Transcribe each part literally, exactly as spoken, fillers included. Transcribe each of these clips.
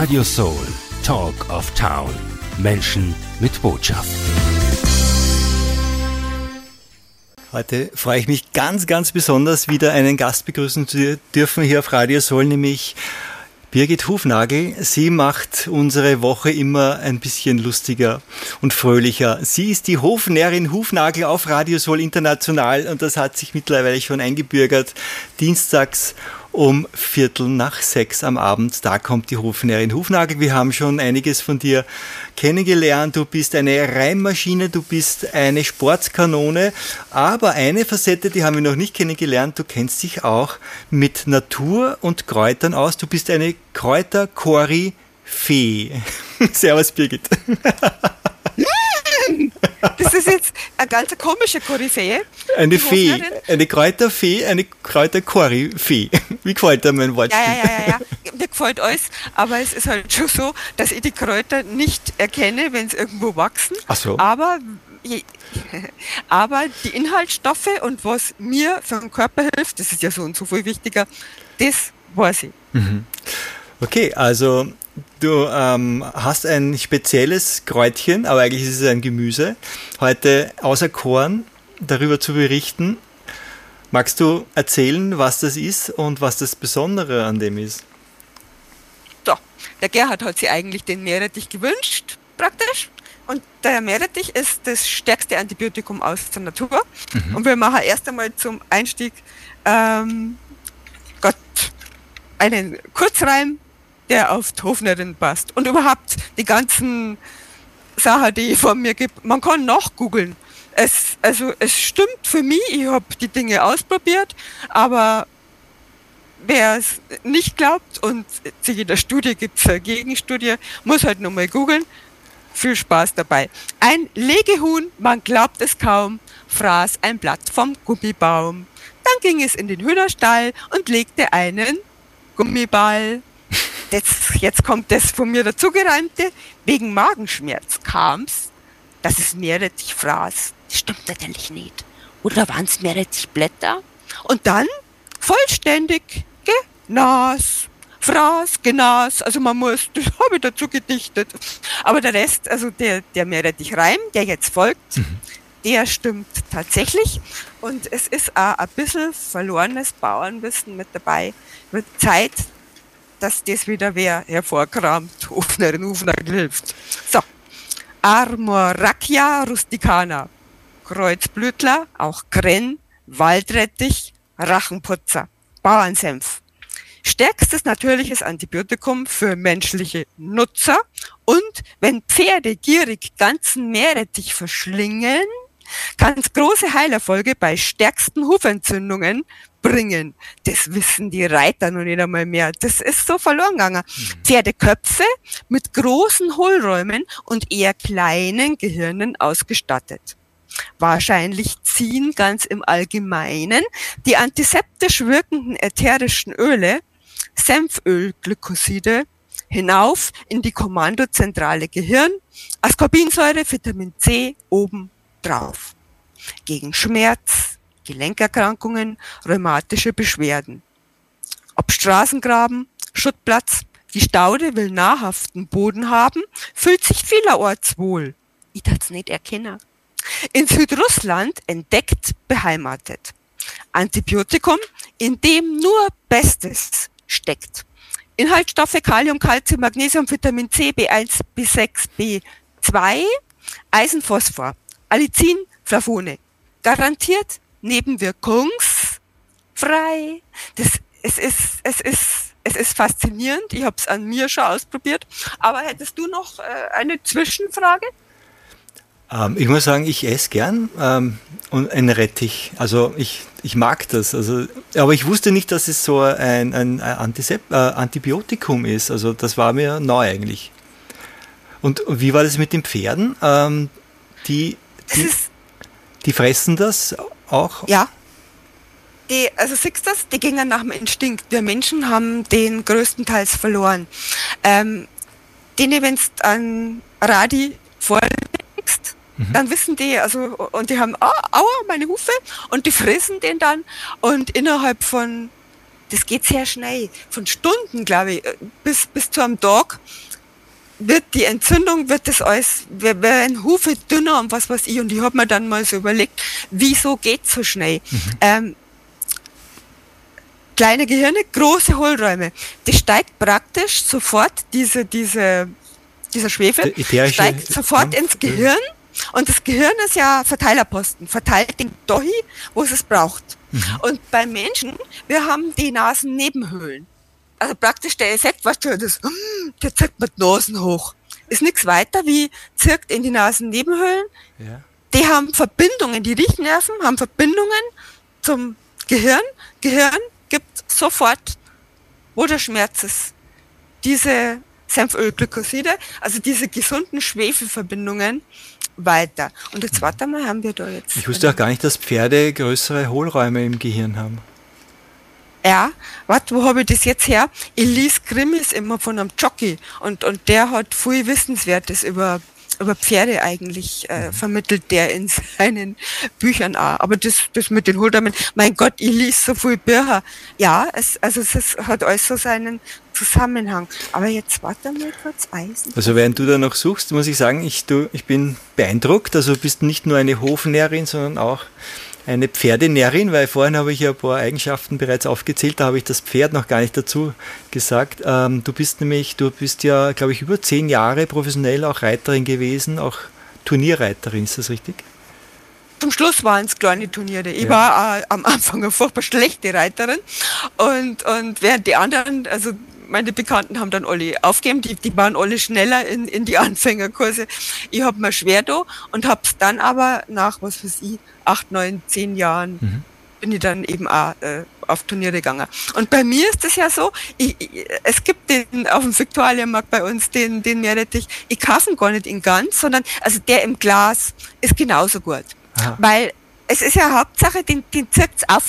Radio Soul, Talk of Town. Menschen mit Botschaft. Heute freue ich mich ganz, ganz besonders, wieder einen Gast begrüßen zu dürfen hier auf Radio Soul, nämlich Birgit Hufnagel. Sie macht unsere Woche immer ein bisschen lustiger und fröhlicher. Sie ist die Hofnärrin Hufnagel auf Radio Soul International und das hat sich mittlerweile schon eingebürgert. Dienstags um Viertel nach sechs am Abend, da kommt die Hofnärrin Hufnagel. Wir haben schon einiges von dir kennengelernt. Du bist eine Reimmaschine, du bist eine Sportskanone, aber eine Facette, die haben wir noch nicht kennengelernt. Du kennst dich auch mit Natur und Kräutern aus. Du bist eine Kräuter-Koryphäe. Servus, Birgit. Das ist jetzt eine ganz komische Koryphäe. Eine Fee, eine Kräuterfee, eine Kräuter-Koryphäe. Wie gefällt dir mein Wort? Ja, ja, ja, ja, ja. Mir gefällt alles, aber es ist halt schon so, dass ich die Kräuter nicht erkenne, wenn sie irgendwo wachsen. Ach so. Aber, aber die Inhaltsstoffe und was mir für den Körper hilft, das ist ja so und so viel wichtiger, das weiß ich. Mhm. Okay, also du ähm, hast ein spezielles Kräutchen, aber eigentlich ist es ein Gemüse, heute auserkoren, darüber zu berichten. Magst du erzählen, was das ist und was das Besondere an dem ist? So, der Gerhard hat sich eigentlich den Meerrettich gewünscht, praktisch. Und der Meerrettich ist das stärkste Antibiotikum aus der Natur. Mhm. Und wir machen erst einmal zum Einstieg ähm, Gott, einen Kurzreim, der auf die Hofnärrin passt. Und überhaupt die ganzen Sachen, die es von mir gibt, man kann nachgoogeln. Es, also es stimmt für mich, ich habe die Dinge ausprobiert, aber wer es nicht glaubt und sich in der Studie gibt es eine Gegenstudie, muss halt nochmal googeln. Viel Spaß dabei. Ein Legehuhn, man glaubt es kaum, fraß ein Blatt vom Gummibaum. Dann ging es in den Hühnerstall und legte einen Gummiball. Jetzt, jetzt kommt das von mir dazugereimte. Wegen Magenschmerz kam's, dass es Meerrettich fraß. Das stimmt natürlich nicht. Oder waren es Meerrettichblätter? Und dann vollständig genas. Fraß, genas. Also man muss, das habe ich dazu gedichtet. Aber der Rest, also der, der Meerrettich-Reim, der jetzt folgt, mhm. der stimmt tatsächlich. Und es ist auch ein bisschen verlorenes Bauernwissen mit dabei. Wird Zeit, dass das wieder wer hervorkramt, Hofnärrin Hufnagel hilft. So, Armorrachia rusticana, Kreuzblütler, auch Krenn, Waldrettich, Rachenputzer, Bauernsenf. Stärkstes natürliches Antibiotikum für menschliche Nutzer und wenn Pferde gierig ganzen Meerrettich verschlingen, kann es große Heilerfolge bei stärksten Huferentzündungen bringen. Das wissen die Reiter noch nicht einmal mehr. Das ist so verloren gegangen. Mhm. Pferdeköpfe mit großen Hohlräumen und eher kleinen Gehirnen ausgestattet. Wahrscheinlich ziehen ganz im Allgemeinen die antiseptisch wirkenden ätherischen Öle, Senfölglykoside, hinauf in die kommandozentrale Gehirn, Ascorbinsäure, Vitamin C oben drauf. Gegen Schmerz, Gelenkerkrankungen, rheumatische Beschwerden. Ob Straßengraben, Schuttplatz, die Staude will nahrhaften Boden haben, fühlt sich vielerorts wohl. Ich darf's nicht erkennen. In Südrussland entdeckt, beheimatet. Antibiotikum, in dem nur Bestes steckt. Inhaltsstoffe Kalium, Calcium, Magnesium, Vitamin C, B eins, B sechs, B zwei, Eisen, Phosphor, Allicin, Flavone. Garantiert nebenwirkungsfrei. Das, es ist, es ist, es ist faszinierend. Ich habe es an mir schon ausprobiert. Aber hättest du noch äh, eine Zwischenfrage? Ähm, ich muss sagen, ich esse gern ähm, und ein Rettich. Also ich, ich mag das. Also, aber ich wusste nicht, dass es so ein, ein Antisep- äh, Antibiotikum ist. Also das war mir neu eigentlich. Und wie war das mit den Pferden? Ähm, die, die, die fressen das auch? Ja. Die, also siehst du das? Die gingen nach dem Instinkt. Wir Menschen haben den größtenteils verloren. Ähm, denen, wenn du an Radi vorlegst, mhm. dann wissen die, also, und die haben, ah, aua, meine Hufe, und die fressen den dann, und innerhalb von das geht sehr schnell. Von Stunden, glaube ich, bis, bis zu einem Tag wird die Entzündung, wird das alles, werden Hufe dünner und was weiß ich. Und ich habe mir dann mal so überlegt, wieso geht so schnell? Mhm. Ähm, kleine Gehirne, große Hohlräume. Das steigt praktisch sofort, diese, diese, dieser Schwefel, steigt sofort ins Gehirn. Und das Gehirn ist ja Verteilerposten, verteilt den dahin, wo es es braucht. Mhm. Und bei Menschen, wir haben die Nasennebenhöhlen. Also praktisch der Effekt, was du das, der zirkt mit Nasen hoch. Ist nichts weiter wie zirkt in die Nasennebenhöhlen. Ja. Die haben Verbindungen, die Riechnerven haben Verbindungen zum Gehirn. Gehirn gibt sofort, wo der Schmerz ist, diese Senfölglykoside, also diese gesunden Schwefelverbindungen weiter. Und jetzt warte mal, haben wir da jetzt... Ich wusste auch gar nicht, dass Pferde größere Hohlräume im Gehirn haben. Ja, warte, wo habe ich das jetzt her? Ich lese Krimis immer von einem Jockey und, und der hat viel Wissenswertes über, über Pferde eigentlich äh, vermittelt, der in seinen Büchern auch. Aber das, das mit den Hohlräumen, mein Gott, ich lese so viel Bücher. Ja, es, also es hat alles so seinen Zusammenhang. Aber jetzt warte mal kurz, Eisen. Also während du da noch suchst, muss ich sagen, ich, du, ich bin beeindruckt. Also du bist nicht nur eine Hofnärrin, sondern auch eine Pferdenärrin, weil vorhin habe ich ja ein paar Eigenschaften bereits aufgezählt, da habe ich das Pferd noch gar nicht dazu gesagt. Ähm, du bist nämlich, du bist ja, glaube ich, über zehn Jahre professionell auch Reiterin gewesen, auch Turnierreiterin, ist das richtig? Zum Schluss waren es kleine Turniere. Ich ja. war äh, am Anfang eine furchtbar schlechte Reiterin und, und während die anderen, also meine Bekannten haben dann alle aufgegeben, die, die waren alle schneller in, in die Anfängerkurse. Ich habe mir schwer da und habe es dann aber nach, was weiß ich, acht, neun, zehn Jahren mhm. bin ich dann eben auch äh, auf Turniere gegangen. Und bei mir ist es ja so, ich, ich, es gibt den auf dem Viktualienmarkt bei uns, den, den Meerrettich, ich kaufe ihn gar nicht in ganz, sondern also der im Glas ist genauso gut. Aha. Weil es ist ja Hauptsache, den, den zirkt's auf.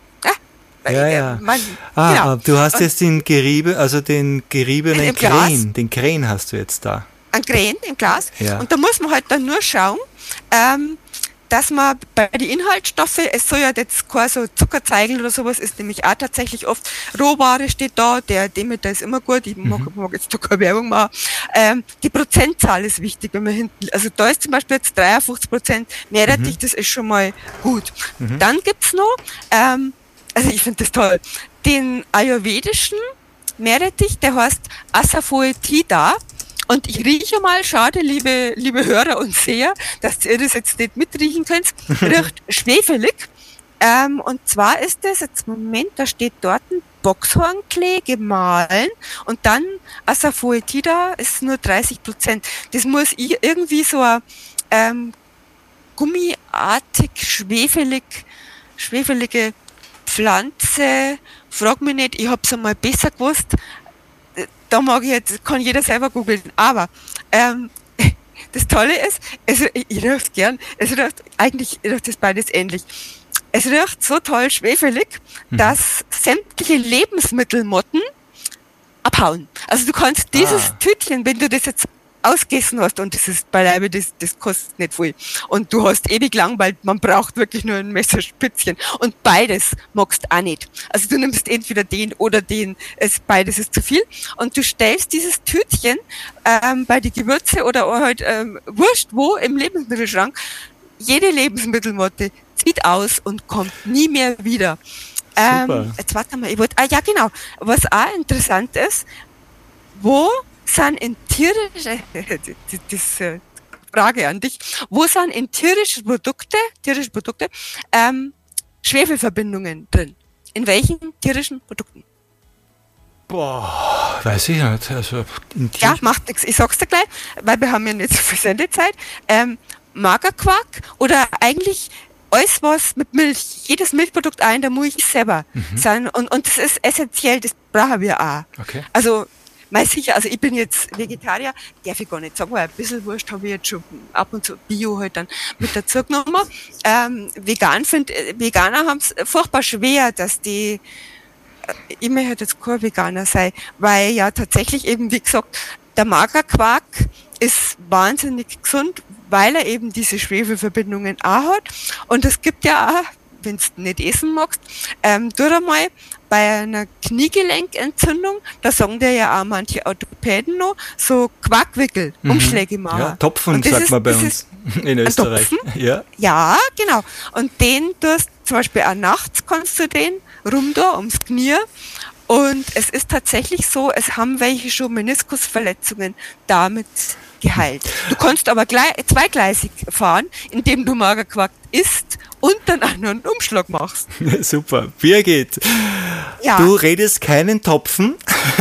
Ja, ja. Man, ah, genau. Du hast und jetzt den Geriebe, also den geriebenen Krähen, den Krähen hast du jetzt da. Ein Krähen im Glas. Ja. Und da muss man halt dann nur schauen, ähm, dass man bei den Inhaltsstoffen, es soll ja jetzt kein so Zuckerzeigeln oder sowas, ist nämlich auch tatsächlich oft Rohware steht da, der Demeter ist immer gut, ich mag, mhm. mag jetzt da keine Werbung machen. Ähm, die Prozentzahl ist wichtig, wenn man hinten, also da ist zum Beispiel jetzt dreiundfünfzig Prozent Meerrettich, mhm. das ist schon mal gut. Mhm. Dann gibt's noch, ähm, also ich finde das toll, den ayurvedischen Meerrettich, der heißt Asafoetida. Und ich rieche mal, schade, liebe, liebe Hörer und Seher, dass ihr das jetzt nicht mitriechen könnt, riecht schwefelig. Ähm, und zwar ist das, jetzt Moment, da steht dort ein Boxhornklee gemahlen und dann Asafoetida ist nur dreißig Prozent. Das muss ich irgendwie so ein ähm, gummiartig, schwefelig, schwefelige Pflanze, frag mich nicht, ich hab's einmal besser gewusst, da mag ich jetzt, kann jeder selber googeln, aber ähm, das Tolle ist, es, ich rieche gern, es riecht, eigentlich riecht das beides ähnlich. Es riecht so toll schwefelig, mhm. dass sämtliche Lebensmittelmotten abhauen. Also du kannst dieses ah. Tütchen, wenn du das jetzt ausgegessen hast, und das ist beileibe, das, das kostet nicht viel. Und du hast ewig lang, weil man braucht wirklich nur ein Messerspitzchen. Und beides magst auch nicht. Also du nimmst entweder den oder den, es, beides ist zu viel. Und du stellst dieses Tütchen ähm, bei die Gewürze oder halt ähm, wurscht wo im Lebensmittelschrank. Jede Lebensmittelmotte zieht aus und kommt nie mehr wieder. Ähm, jetzt warte mal, ich wollte, ah ja genau, was auch interessant ist, wo sind in tierische, das, das äh, Frage an dich, wo sind in tierische Produkte, tierische Produkte, ähm, Schwefelverbindungen drin? In welchen tierischen Produkten? Boah, weiß ich nicht. Also in ja, macht nichts. Ich sag's dir gleich, weil wir haben ja nicht so viel Sendezeit. Ähm, Magerquark oder eigentlich alles was mit Milch, jedes Milchprodukt auch in der Milch selber mhm. sein und, und das ist essentiell, das brauchen wir auch. Okay. Also mal sicher, also ich bin jetzt Vegetarier, darf ich gar nicht sagen, weil ein bisschen Wurst habe ich jetzt schon ab und zu Bio halt dann mit dazu genommen. Ähm, vegan finde, Veganer haben es furchtbar schwer, dass die, ich möchte halt jetzt kein Veganer sein, weil ja tatsächlich eben, wie gesagt, der Magerquark ist wahnsinnig gesund, weil er eben diese Schwefelverbindungen auch hat. Und es gibt ja auch wenn du nicht essen magst, ähm, tu einmal bei einer Kniegelenkentzündung, da sagen dir ja auch manche Orthopäden noch, so Quarkwickel, mhm. Umschläge machen. Ja, Topfen sagt ist, man bei uns in Österreich. Ja. ja, genau. Und den tust zum Beispiel auch nachts, kannst du den rum da ums Knie. Und es ist tatsächlich so, es haben welche schon Meniskusverletzungen damit geheilt. Du kannst aber gleich, zweigleisig fahren, indem du Magerquark isst und dann auch noch einen Umschlag machst. Super. Birgit, ja. Du redest keinen Topfen.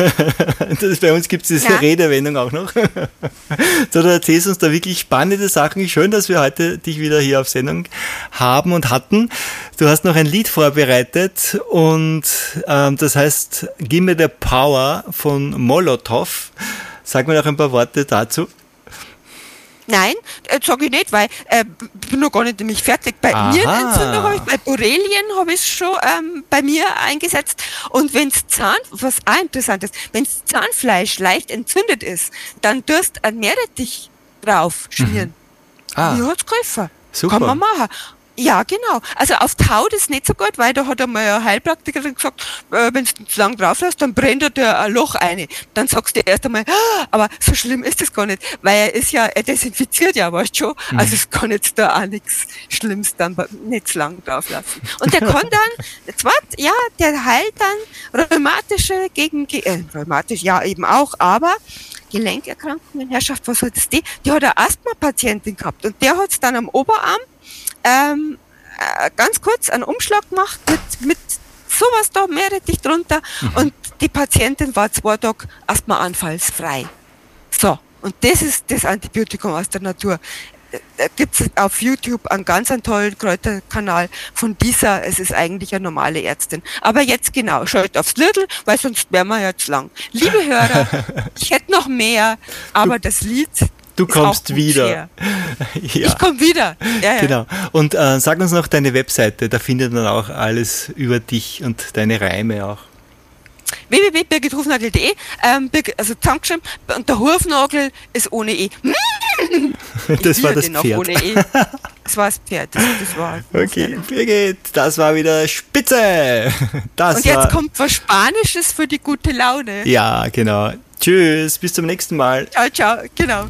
Das, bei uns gibt es diese ja. Redewendung auch noch. So, du erzählst uns da wirklich spannende Sachen. Schön, dass wir heute dich wieder hier auf Sendung haben und hatten. Du hast noch ein Lied vorbereitet und ähm, das heißt Gimme the Power von Molotov. Sag mir noch ein paar Worte dazu. Nein, äh, sage ich nicht, weil ich äh, bin noch gar nicht nämlich fertig. Bei Nierenentzündung habe ich, bei Borrelien habe ich es schon ähm, bei mir eingesetzt. Und wenn es Zahn, was auch interessant ist, wenn das Zahnfleisch leicht entzündet ist, dann tust du ein Meerrettich drauf schmieren. Mhm. Ah. Mir hat's geholfen. Super. Kann man machen. Ja, genau. Also auf Tau ist nicht so gut, weil da hat einmal eine Heilpraktikerin gesagt, äh, wenn du zu lang drauf lässt, dann brennt dir ein Loch ein. Dann sagst du erst einmal, ah, aber so schlimm ist das gar nicht, weil er ist ja, er desinfiziert ja, weißt du schon. Mhm. Also es kann jetzt da auch nichts Schlimmes dann nicht zu lang drauf lassen. Und der kann dann, zwar, ja, der heilt dann rheumatische gegen, äh, rheumatisch, ja eben auch, aber Gelenkerkrankungen, Herrschaft, was hat das die? Die hat eine Asthma-Patientin gehabt und der hat es dann am Oberarm Ähm, äh, ganz kurz einen Umschlag gemacht mit, mit sowas da, Meerrettich drunter mhm. und die Patientin war zwei Tage asthmaanfallsfrei. So, und das ist das Antibiotikum aus der Natur. Da gibt es auf YouTube einen ganz einen tollen Kräuterkanal von dieser, es ist eigentlich eine normale Ärztin. Aber jetzt genau, schaut aufs Lidl, weil sonst wären wir jetzt lang. Liebe Hörer, ich hätte noch mehr, aber du, das Lied... Du kommst wieder. Ja. Ich komme wieder. Ja, ja. Genau. Und äh, sag uns noch deine Webseite, da findet man auch alles über dich und deine Reime auch. w w w punkt birgit hufnagel punkt d e, ähm, also zusammengeschrieben, und der Hufnagel ist ohne E. Das war das Pferd. Ohne E. Das war das Pferd. Das, das war okay, Birgit, das war wieder spitze. Das und jetzt war... kommt was Spanisches für die gute Laune. Ja, genau. Tschüss, bis zum nächsten Mal. Ciao, ciao, genau.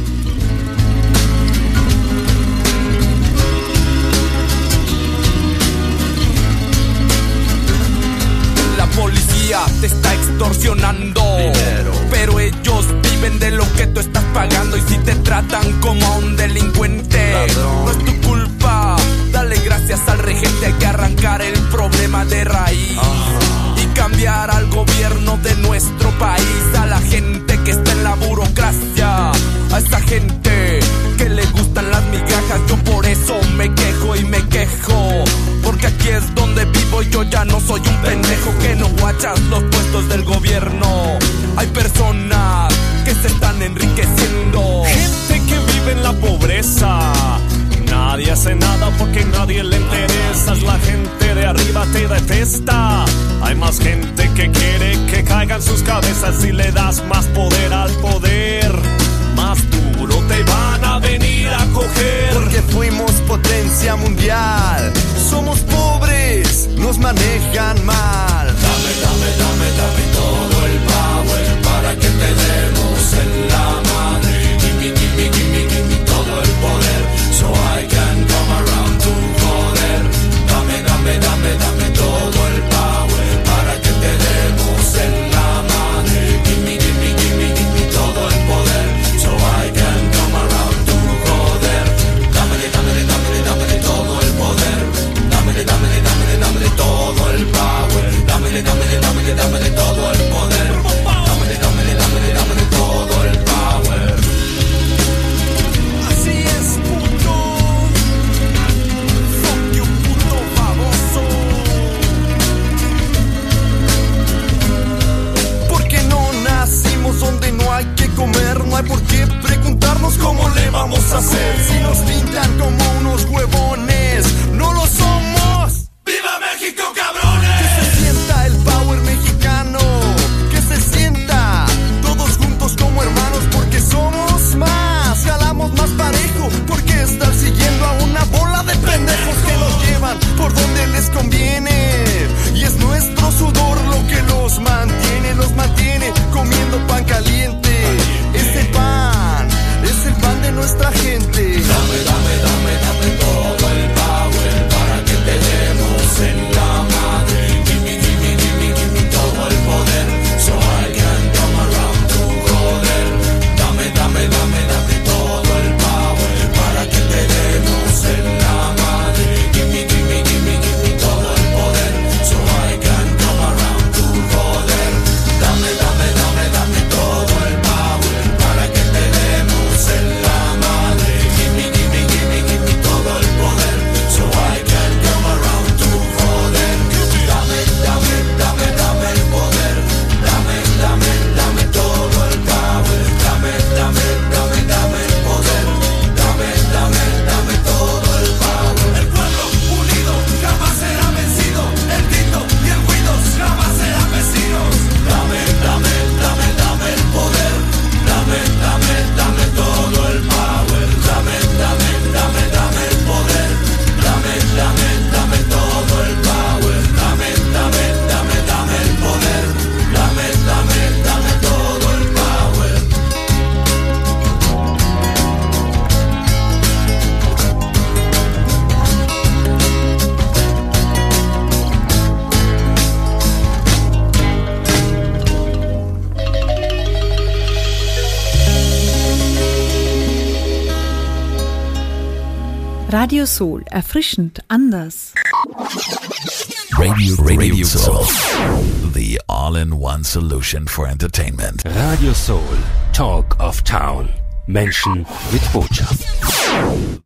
Te está extorsionando dinero, pero ellos viven de lo que tú estás pagando y si te tratan como a un delincuente, ladrón, no es tu culpa. Dale gracias al regente, hay que arrancar el problema de raíz uh-huh. y cambiar al gobierno de nuestro país, a la gente que está en la burocracia, a esa gente que le gustan las migajas. Yo por eso me quejo y me quejo, porque aquí es donde vivo y yo ya no soy un pendejo que no guachas los puestos del gobierno. Hay personas que se están enriqueciendo, gente que vive en la pobreza. Nadie hace nada porque nadie le interesa. La gente de arriba te detesta. Hay más gente que quiere que caigan sus cabezas. Si le das más poder al poder, más duro te van a venir a coger. Porque fuimos potencia mundial. Somos pobres, nos manejan mal. Dame, dame, dame, dame todo el power para que te demos en la madre. Gimme, gimme, gimme, gimme todo el poder, so I can come around to joder. Dame, dame, dame, dame todo el power para que te demos en la madre. Gimme, gimme, gimme, gimme todo el poder, so I can come around to joder. Dámele, dámele, dámele, dámele todo el poder. Dámele, dámele, dámele, dámele todo el power. Dámele, dámele, dámele, dámele todo el poder. Dámele, dámele, dámele, dámele todo el power. Así es, puto. Fuck you, puto baboso. Porque no nacimos donde no hay que comer. No hay por qué preguntarnos cómo le vamos a hacer. Si nos pintan como unos huevones, no lo somos. ¡Viva México, cabrones! Que se sienta el power mexicano. Radio Soul, erfrischend anders. Radio, Radio Soul, the all-in-one solution for entertainment. Radio Soul, Talk of Town. Menschen mit Botschaft.